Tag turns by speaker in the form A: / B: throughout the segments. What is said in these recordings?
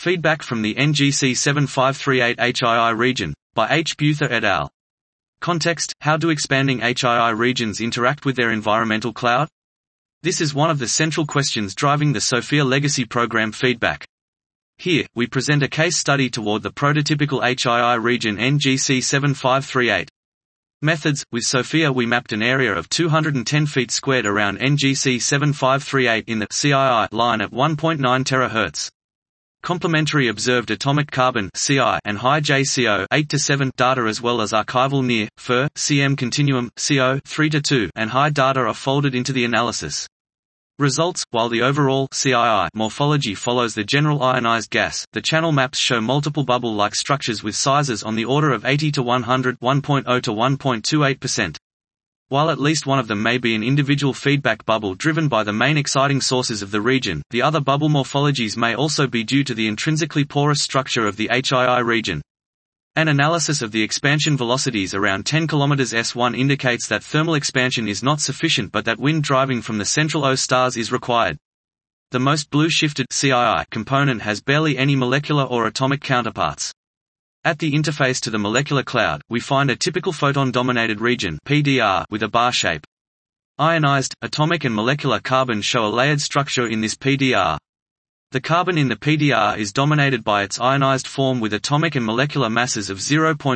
A: Feedback from the NGC 7538 HII region, by H. Buther et al. Context: how do expanding HII regions interact with their environmental cloud? This is one of the central questions driving the SOFIA Legacy Program feedback. Here, we present a case study toward the prototypical HII region NGC 7538. Methods: with SOFIA we mapped an area of 210 feet squared around NGC 7538 in the CII line at 1.9 THz. Complementary observed atomic carbon (CI) and high JCO 8 to 7 data as well as archival near FIR CM continuum CO 3 to 2 and high data are folded into the analysis. Results: while the overall CII morphology follows the general ionized gas, the channel maps show multiple bubble-like structures with sizes on the order of 80 to 100, 1.0 to 1.28%. While at least one of them may be an individual feedback bubble driven by the main exciting sources of the region, the other bubble morphologies may also be due to the intrinsically porous structure of the HII region. An analysis of the expansion velocities around 10 km s1 indicates that thermal expansion is not sufficient but that wind driving from the central O stars is required. The most blue-shifted CII component has barely any molecular or atomic counterparts. At the interface to the molecular cloud, we find a typical photon-dominated region (PDR) with a bar shape. Ionized, atomic and molecular carbon show a layered structure in this PDR. The carbon in the PDR is dominated by its ionized form with atomic and molecular masses of 0.45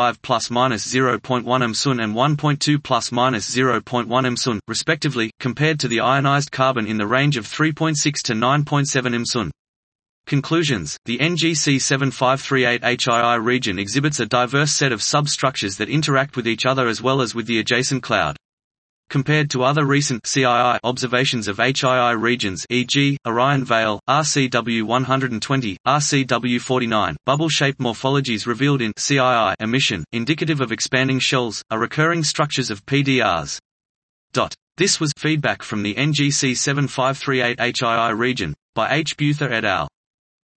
A: ±0.1 msun and 1.2 ±0.1 msun, respectively, compared to the ionized carbon in the range of 3.6 to 9.7 msun. Conclusions: the NGC 7538 HII region exhibits a diverse set of substructures that interact with each other as well as with the adjacent cloud. Compared to other recent CII observations of HII regions, e.g., Orion Veil, RCW 120, RCW 49, bubble-shaped morphologies revealed in CII emission, indicative of expanding shells, are recurring structures of PDRs. This was feedback from the NGC 7538 HII region, by H. Buther et al.